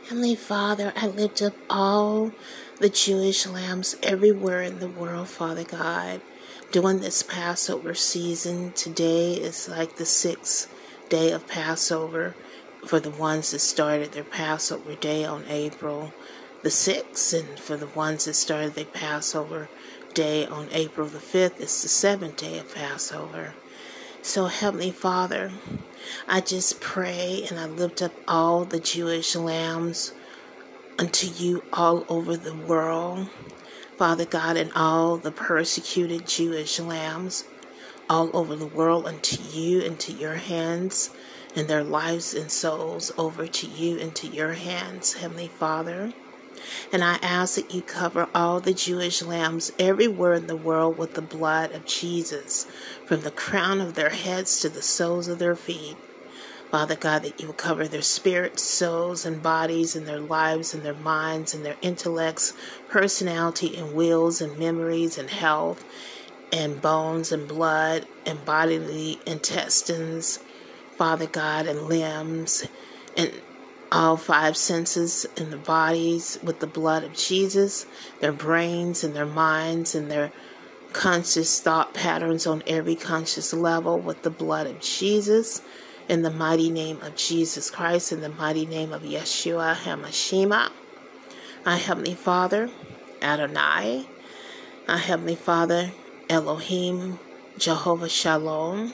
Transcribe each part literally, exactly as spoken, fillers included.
Heavenly Father, I lift up all the Jewish lambs everywhere in the world, Father God. During this Passover season, today is like the sixth day of Passover for the ones that started their Passover day on April the sixth, and for the ones that started their Passover day on April the fifth, it's the seventh day of Passover. So, Heavenly Father, I just pray and I lift up all the Jewish lambs unto you all over the world, Father God, and all the persecuted Jewish lambs all over the world unto you, into your hands, and their lives and souls over to you, into your hands, Heavenly Father. And I ask that you cover all the Jewish lambs everywhere in the world with the blood of Jesus, from the crown of their heads to the soles of their feet. Father God, that you will cover their spirits, souls, and bodies, and their lives, and their minds, and their intellects, personality, and wills, and memories, and health, and bones, and blood, and bodily intestines, Father God, and limbs, and all five senses in the bodies with the blood of Jesus, their brains and their minds and their conscious thought patterns on every conscious level with the blood of Jesus, in the mighty name of Jesus Christ, in the mighty name of Yeshua HaMashiach. Our Heavenly Father, Adonai, our Heavenly Father, Elohim, Jehovah Shalom.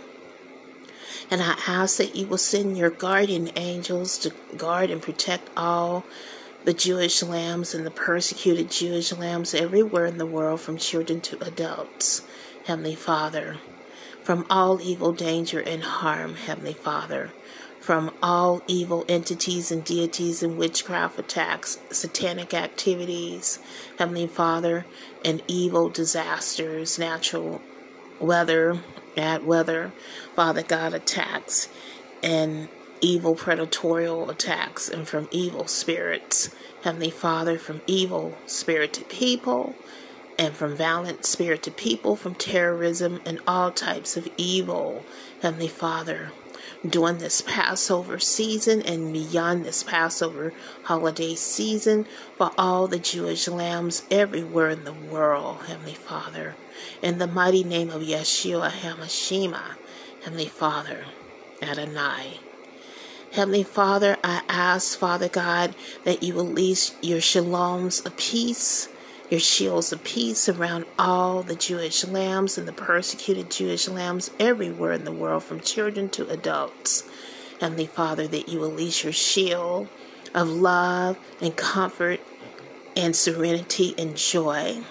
And I ask that you will send your guardian angels to guard and protect all the Jewish lambs and the persecuted Jewish lambs everywhere in the world, from children to adults, Heavenly Father, from all evil, danger, and harm, Heavenly Father, from all evil entities and deities and witchcraft attacks, satanic activities, Heavenly Father, and evil disasters, natural weather, bad weather, Father God, attacks, and evil predatorial attacks, and from evil spirits, Heavenly Father, from evil spirited people, and from violent spirited people, from terrorism and all types of evil, Heavenly Father, during this Passover season and beyond this Passover holiday season, for all the Jewish lambs everywhere in the world, Heavenly Father, in the mighty name of Yeshua HaMashiach, Heavenly Father, Adonai. Heavenly Father, I ask, Father God, that you release your shaloms of peace, your shields of peace around all the Jewish lambs and the persecuted Jewish lambs everywhere in the world, from children to adults. Heavenly Father, that you release your shield of love and comfort and serenity and joy,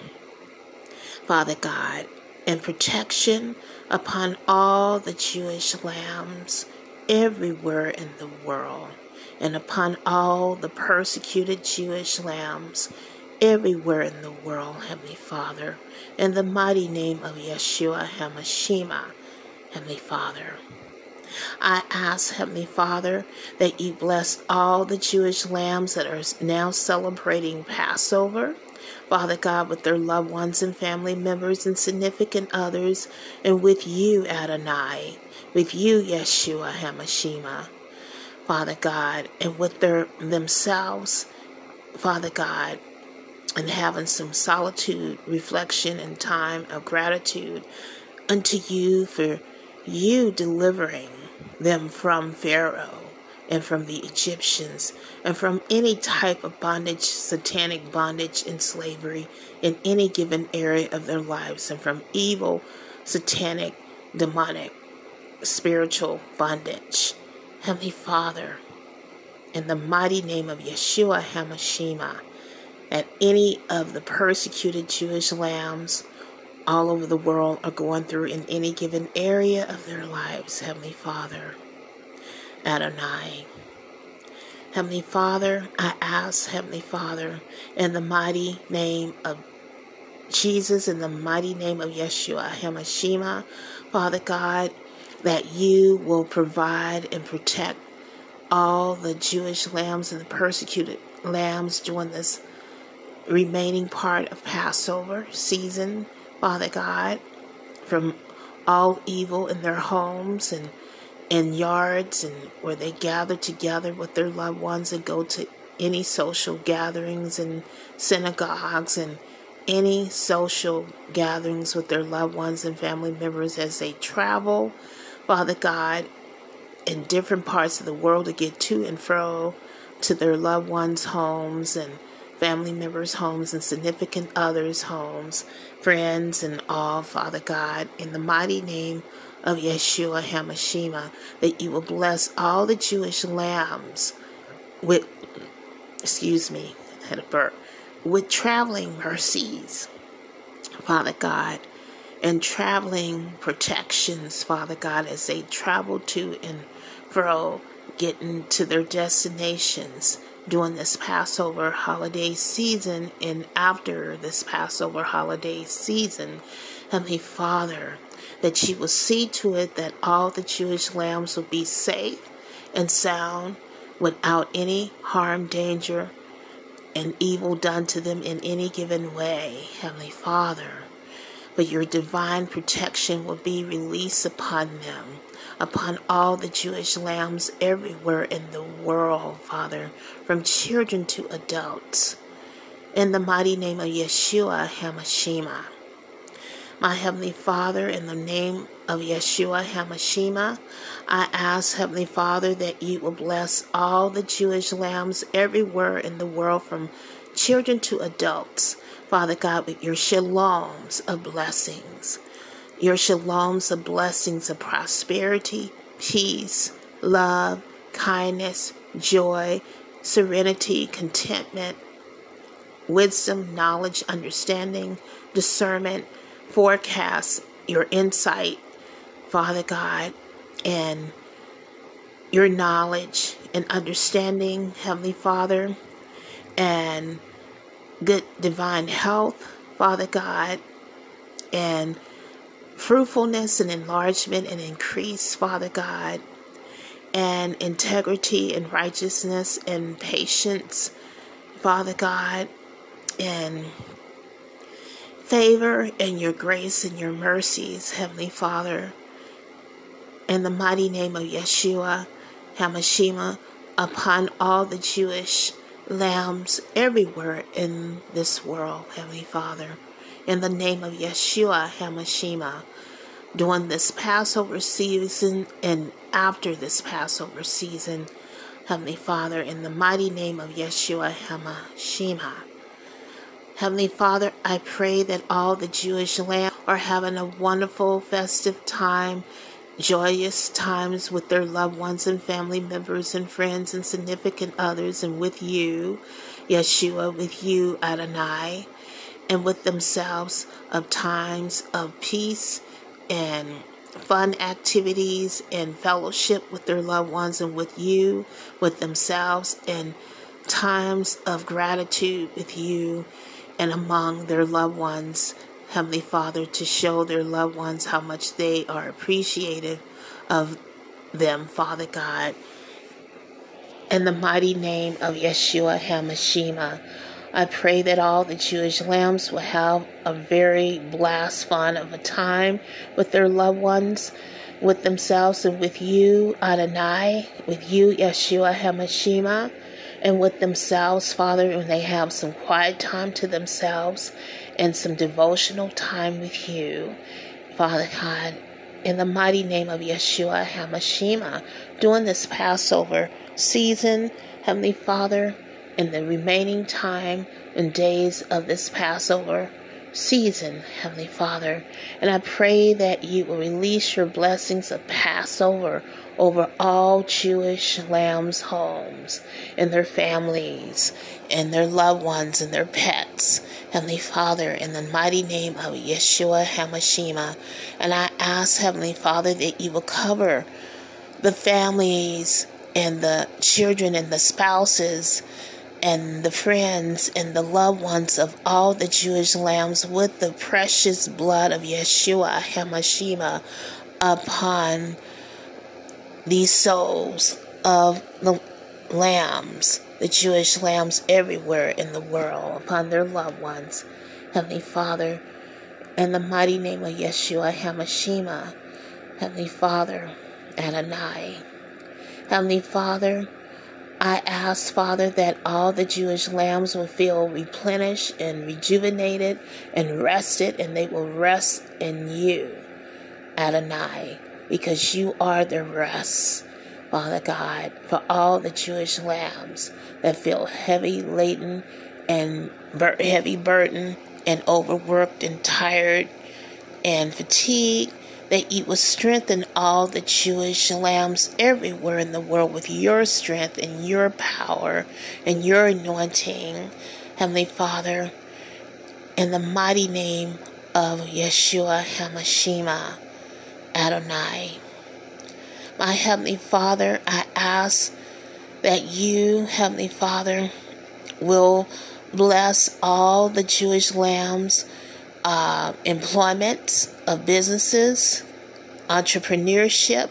Father God, and protection upon all the Jewish lambs everywhere in the world, and upon all the persecuted Jewish lambs everywhere in the world, Heavenly Father, in the mighty name of Yeshua HaMashiach, Heavenly Father. I ask, Heavenly Father, that you bless all the Jewish lambs that are now celebrating Passover, Father God, with their loved ones and family members and significant others, and with you, Adonai, with you, Yeshua HaMashiach, Father God, and with their themselves, Father God, and having some solitude, reflection, and time of gratitude unto you for you delivering them from Pharaoh and from the Egyptians and from any type of bondage, satanic bondage and slavery in any given area of their lives, and from evil, satanic, demonic, spiritual bondage. Heavenly Father, in the mighty name of Yeshua HaMashiach, that any of the persecuted Jewish lambs all over the world are going through in any given area of their lives, Heavenly Father, Adonai. Heavenly Father, I ask, Heavenly Father, in the mighty name of Jesus, in the mighty name of Yeshua HaMashiach, Father God, that you will provide and protect all the Jewish lambs and the persecuted lambs during this remaining part of Passover season, Father God, from all evil in their homes and in yards, and where they gather together with their loved ones and go to any social gatherings and synagogues and any social gatherings with their loved ones and family members as they travel, Father God, in different parts of the world to get to and fro to their loved ones' homes and family members' homes and significant others' homes, friends and all, Father God, in the mighty name of Yeshua HaMashiach, that you will bless all the Jewish lambs with, excuse me, I had a burp, with traveling mercies, Father God, and traveling protections, Father God, as they travel to and fro, getting to their destinations during this Passover holiday season and after this Passover holiday season. Heavenly Father, that you will see to it that all the Jewish lambs will be safe and sound without any harm, danger, and evil done to them in any given way, Heavenly Father. But your divine protection will be released upon them, upon all the Jewish lambs everywhere in the world, Father, from children to adults. In the mighty name of Yeshua HaMashiach. My Heavenly Father, in the name of Yeshua HaMashiach, I ask, Heavenly Father, that you will bless all the Jewish lambs everywhere in the world, from children to adults, Father God, with your shaloms of blessings, your shaloms of blessings of prosperity, peace, love, kindness, joy, serenity, contentment, wisdom, knowledge, understanding, discernment, forecast, your insight, Father God, and your knowledge and understanding, Heavenly Father, and good divine health, Father God, and fruitfulness and enlargement and increase, Father God, and integrity and righteousness and patience, Father God, and favor and your grace and your mercies, Heavenly Father, in the mighty name of Yeshua HaMashiach, upon all the Jewish lambs everywhere in this world, Heavenly Father, in the name of Yeshua HaMashiach, during this Passover season and after this Passover season, Heavenly Father, in the mighty name of Yeshua HaMashiach. Heavenly Father, I pray that all the Jewish lambs are having a wonderful festive time, joyous times with their loved ones and family members and friends and significant others, and with you, Yeshua, with you, Adonai, and with themselves, of times of peace and fun activities and fellowship with their loved ones, and with you, with themselves, and times of gratitude with you and among their loved ones, Heavenly Father, to show their loved ones how much they are appreciative of them, Father God. In the mighty name of Yeshua HaMashiach, I pray that all the Jewish lambs will have a very blast fun of a time with their loved ones, with themselves, and with you, Adonai, with you, Yeshua HaMashiach, and with themselves, Father, when they have some quiet time to themselves and some devotional time with you, Father God, in the mighty name of Yeshua HaMashiach, during this Passover season, Heavenly Father, in the remaining time and days of this Passover season, Heavenly Father. And I pray that you will release your blessings of Passover over all Jewish lambs' homes and their families and their loved ones and their pets, Heavenly Father, in the mighty name of Yeshua HaMashiach. And I ask, Heavenly Father, that you will cover the families and the children and the spouses and the friends and the loved ones of all the Jewish lambs with the precious blood of Yeshua HaMashiach upon these souls of the lambs, the Jewish lambs everywhere in the world, upon their loved ones, Heavenly Father, in the mighty name of Yeshua HaMashiach, Heavenly Father, Adonai. Heavenly Father, I ask, Father, that all the Jewish lambs will feel replenished and rejuvenated and rested, and they will rest in you, Adonai, because you are the rest, Father God, for all the Jewish lambs that feel heavy laden and bur- heavy burden and overworked and tired and fatigued, that you will strengthen all the Jewish lambs everywhere in the world with your strength and your power and your anointing, Heavenly Father, in the mighty name of Yeshua HaMashiach, Adonai. My Heavenly Father, I ask that you, Heavenly Father, will bless all the Jewish lambs' uh, employment of businesses, entrepreneurship,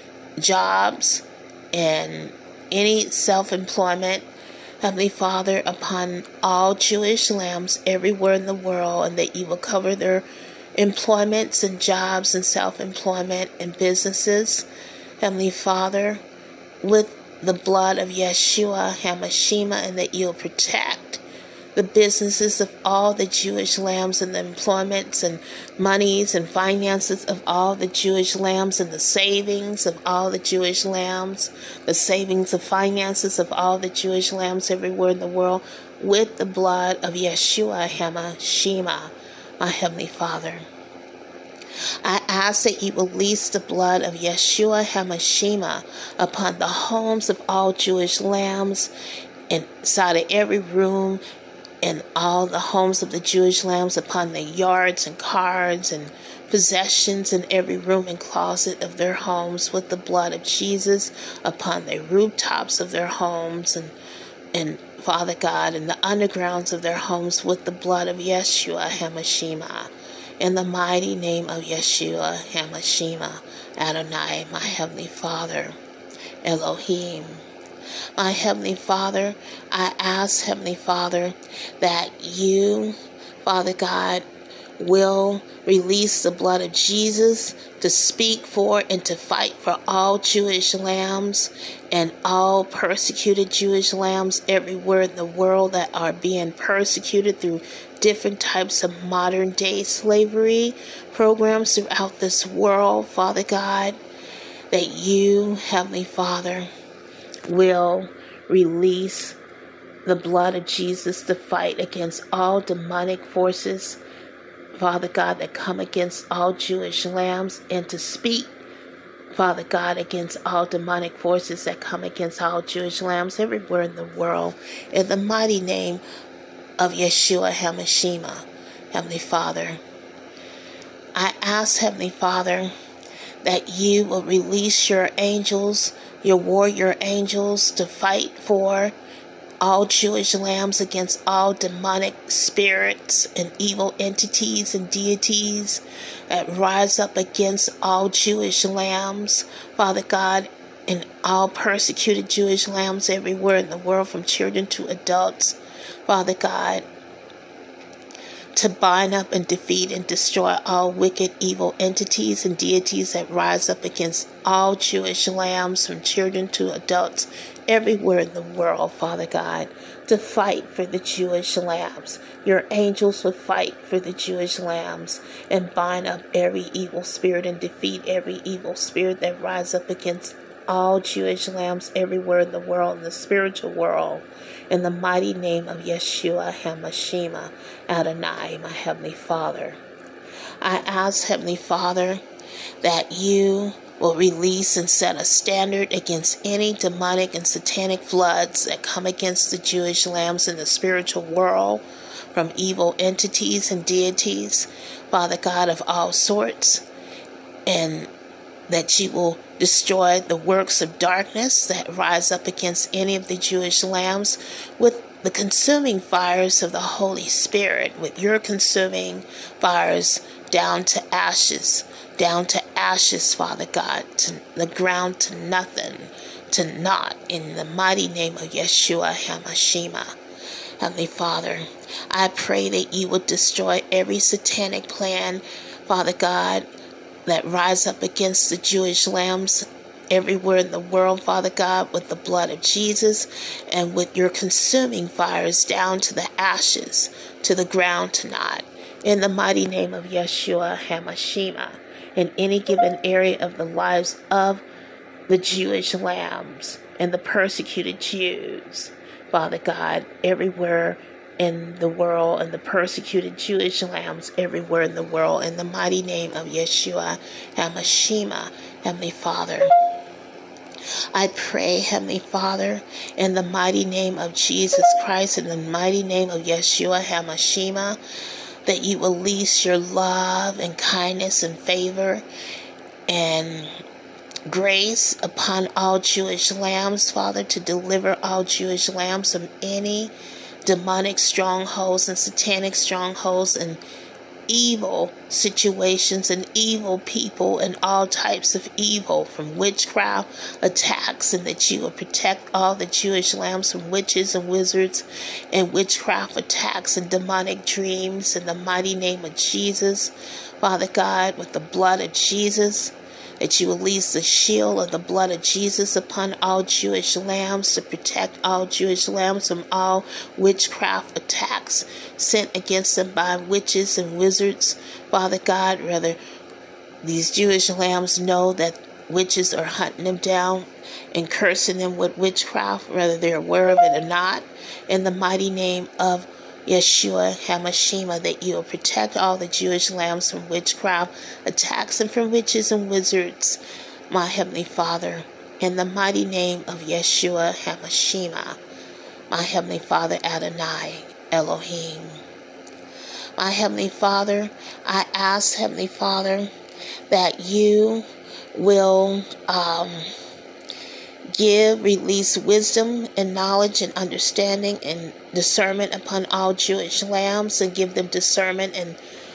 jobs, and any self-employment, Heavenly Father, upon all Jewish lambs everywhere in the world, and that you will cover their employments and jobs and self-employment and businesses, Heavenly Father, with the blood of Yeshua HaMashiach, and that you'll protect the businesses of all the Jewish lambs and the employments and monies and finances of all the Jewish lambs and the savings of all the Jewish lambs, the savings of finances of all the Jewish lambs everywhere in the world with the blood of Yeshua HaMashiach, my Heavenly Father. I ask that you release the blood of Yeshua HaMashiach upon the homes of all Jewish lambs, inside of every room, in all the homes of the Jewish lambs, upon the yards and cars and possessions in every room and closet of their homes with the blood of Jesus, upon the rooftops of their homes, and, and Father God, in the undergrounds of their homes with the blood of Yeshua HaMashiach. In the mighty name of Yeshua HaMashiach, Adonai, my Heavenly Father, Elohim. My Heavenly Father, I ask, Heavenly Father, that you, Father God, will release the blood of Jesus to speak for and to fight for all Jewish lambs and all persecuted Jewish lambs everywhere in the world that are being persecuted through different types of modern day slavery programs throughout this world, Father God, that you, Heavenly Father, will release the blood of Jesus to fight against all demonic forces, Father God, that come against all Jewish lambs, and to speak, Father God, against all demonic forces that come against all Jewish lambs everywhere in the world, in the mighty name of Yeshua HaMashiach, Heavenly Father. I ask, Heavenly Father, that you will release your angels, your warrior angels, to fight for all Jewish lambs against all demonic spirits and evil entities and deities that rise up against all Jewish lambs, Father God, and all persecuted Jewish lambs everywhere in the world, from children to adults, Father God, to bind up and defeat and destroy all wicked, evil entities and deities that rise up against all Jewish lambs, from children to adults, everywhere in the world, Father God, to fight for the Jewish lambs. Your angels will fight for the Jewish lambs and bind up every evil spirit and defeat every evil spirit that rise up against all Jewish lambs everywhere in the world, in the spiritual world, in the mighty name of Yeshua HaMashiach, Adonai, my Heavenly Father. I ask, Heavenly Father, that you will release and set a standard against any demonic and satanic floods that come against the Jewish lambs in the spiritual world, from evil entities and deities, Father God, of all sorts, and that you will destroy the works of darkness that rise up against any of the Jewish lambs with the consuming fires of the Holy Spirit, with your consuming fires down to ashes, down to ashes, Father God, to the ground, to nothing, to naught, in the mighty name of Yeshua HaMashiach. Heavenly Father, I pray that you would destroy every satanic plan, Father God, that rise up against the Jewish lambs everywhere in the world, Father God, with the blood of Jesus and with your consuming fires down to the ashes, to the ground tonight. In the mighty name of Yeshua HaMashiach, in any given area of the lives of the Jewish lambs and the persecuted Jews, Father God, everywhere in the world, and the persecuted Jewish lambs everywhere in the world, in the mighty name of Yeshua HaMashiach, Heavenly Father. I pray, Heavenly Father, in the mighty name of Jesus Christ, in the mighty name of Yeshua HaMashiach, that you release your love and kindness and favor and grace upon all Jewish lambs, Father, to deliver all Jewish lambs from any demonic strongholds and satanic strongholds and evil situations and evil people and all types of evil, from witchcraft attacks, and that you will protect all the Jewish lambs from witches and wizards and witchcraft attacks and demonic dreams, in the mighty name of Jesus, Father God, with the blood of Jesus, that you release the shield of the blood of Jesus upon all Jewish lambs to protect all Jewish lambs from all witchcraft attacks sent against them by witches and wizards. Father God, whether these Jewish lambs know that witches are hunting them down and cursing them with witchcraft, whether they're aware of it or not, in the mighty name of Yeshua HaMashiach, that you will protect all the Jewish lambs from witchcraft attacks and from witches and wizards, my Heavenly Father, in the mighty name of Yeshua HaMashiach, my Heavenly Father Adonai Elohim. My Heavenly Father, I ask, Heavenly Father, that you will um, give, release wisdom and knowledge and understanding and discernment upon all Jewish lambs, and give them discernment in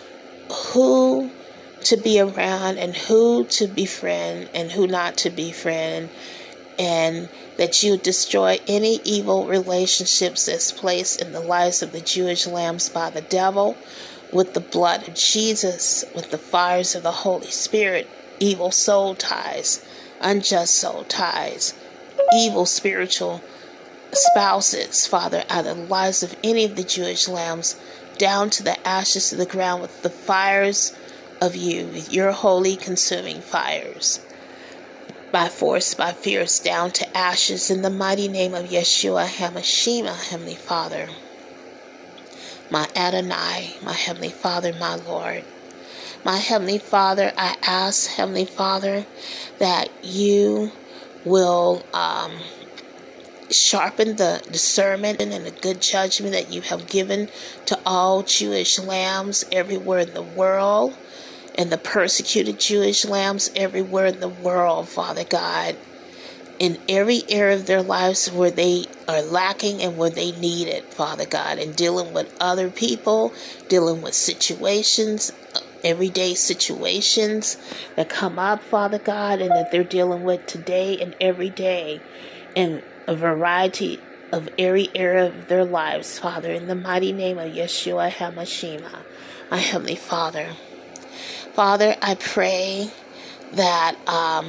who to be around and who to befriend and who not to befriend, and that you destroy any evil relationships that's placed in the lives of the Jewish lambs by the devil with the blood of Jesus, with the fires of the Holy Spirit, evil soul ties, unjust soul ties, evil spiritual spouses, Father, out of the lives of any of the Jewish lambs, down to the ashes of the ground with the fires of you, with your holy consuming fires, by force, by fierce, down to ashes, in the mighty name of Yeshua HaMashiach, Heavenly Father, my Adonai, my Heavenly Father, my Lord. My Heavenly Father, I ask, Heavenly Father, that you will um, sharpen the discernment and the good judgment that you have given to all Jewish lambs everywhere in the world, and the persecuted Jewish lambs everywhere in the world, Father God, in every area of their lives where they are lacking and where they need it, Father God, and dealing with other people, dealing with situations, everyday situations that come up, Father God, and that they're dealing with today and every day, in a variety of every area of their lives, Father, in the mighty name of Yeshua HaMashiach, my Heavenly Father. Father, I pray that um,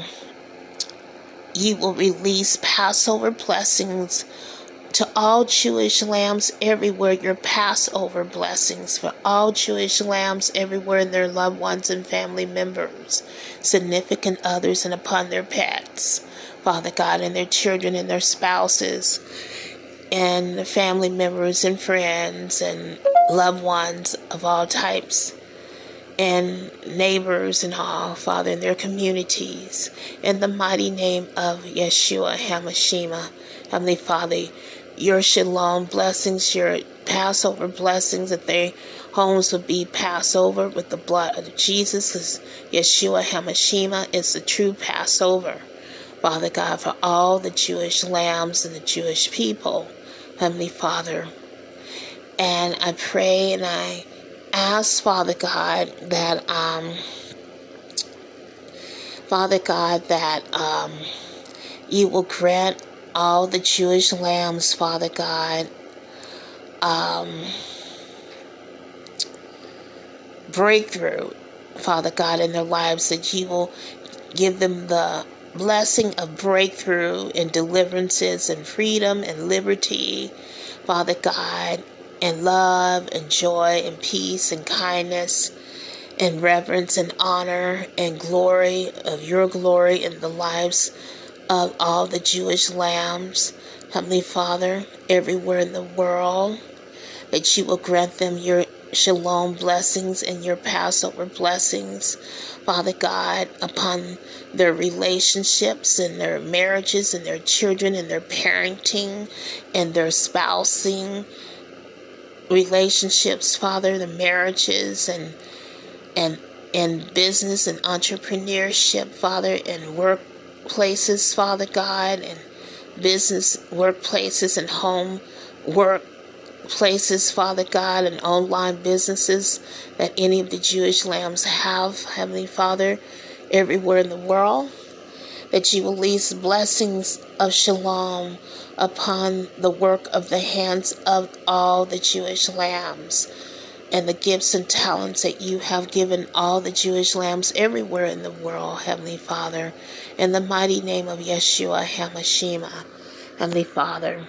you will release Passover blessings to all Jewish lambs everywhere, your Passover blessings for all Jewish lambs everywhere, and their loved ones and family members, significant others, and upon their pets, Father God, and their children and their spouses, and the family members and friends and loved ones of all types, and neighbors and all, Father, in their communities, in the mighty name of Yeshua HaMashiach, Heavenly Father, your shalom blessings, your Passover blessings, that their homes would be Passover with the blood of Jesus, because Yeshua HaMashiach is the true Passover, Father God, for all the Jewish lambs and the Jewish people, Heavenly Father. And I pray and I ask, Father God, that, um, Father God, that um, you will grant all the Jewish lambs, Father God, um, breakthrough, Father God, in their lives, that you will give them the blessing of breakthrough and deliverances and freedom and liberty, Father God, and love and joy and peace and kindness and reverence and honor and glory of your glory in the lives of all the Jewish lambs, Heavenly Father, everywhere in the world, that you will grant them your shalom blessings and your Passover blessings, Father God, upon their relationships and their marriages and their children and their parenting and their spousing relationships, Father, the marriages and and and business and entrepreneurship, Father, and workplaces, Father God, and business workplaces and home work places, Father God, and online businesses that any of the Jewish lambs have, Heavenly Father, everywhere in the world, that you will release blessings of shalom upon the work of the hands of all the Jewish lambs, and the gifts and talents that you have given all the Jewish lambs everywhere in the world, Heavenly Father, in the mighty name of Yeshua HaMashiach, Heavenly Father.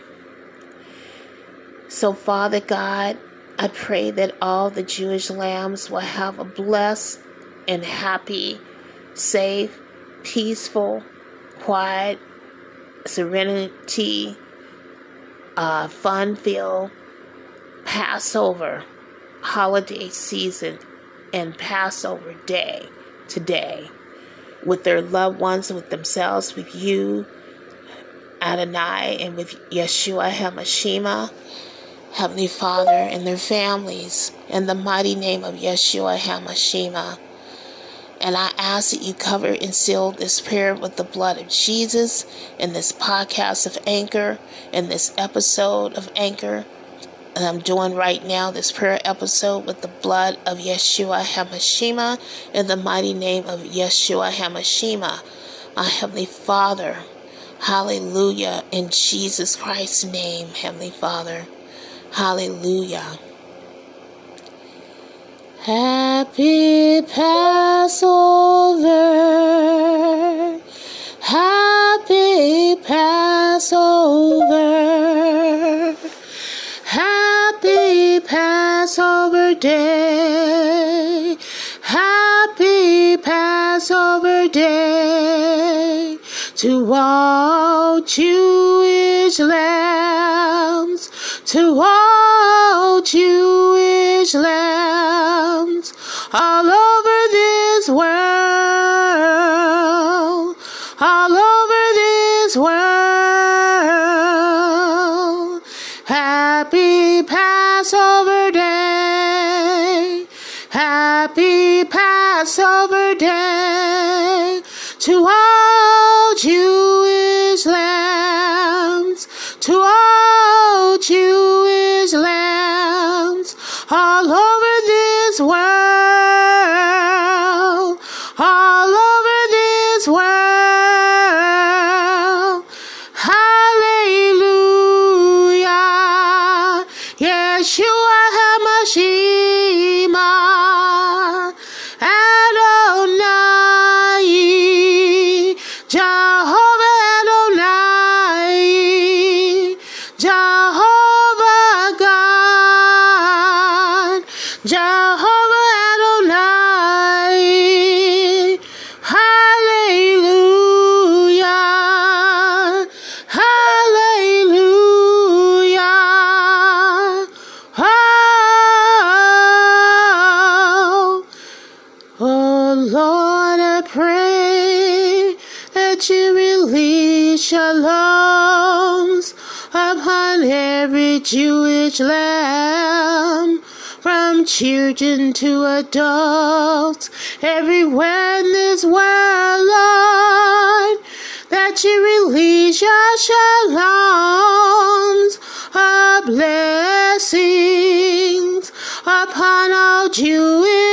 So, Father God, I pray that all the Jewish lambs will have a blessed and happy, safe, peaceful, quiet, serenity, uh, fun-filled Passover holiday season and Passover day today with their loved ones, with themselves, with you, Adonai, and with Yeshua HaMashiach, Heavenly Father, and their families, in the mighty name of Yeshua HaMashiach. And I ask that you cover and seal this prayer with the blood of Jesus in this podcast of Anchor, in this episode of Anchor. And I'm doing right now this prayer episode with the blood of Yeshua HaMashiach in the mighty name of Yeshua HaMashiach, my Heavenly Father. Hallelujah. In Jesus Christ's name, Heavenly Father. Hallelujah. Happy Passover. Happy Passover. Happy Passover day. Happy Passover day to all Jewish lambs, to all Jewish lambs all over this world, all over this world. Happy Passover day, happy Passover day to all Jewish lambs, to all Jewish lambs all over this world, all over this world. Hallelujah. Yeshua HaMashiach, Adonai, Jehovah Adonai, Jehovah God, Jehovah Adonai. Hallelujah, hallelujah. Oh, oh Lord, I pray that you release shaloms upon every Jewish lamb, from children to adults, everywhere in this world, Lord, that you release your shaloms of blessings upon all Jewish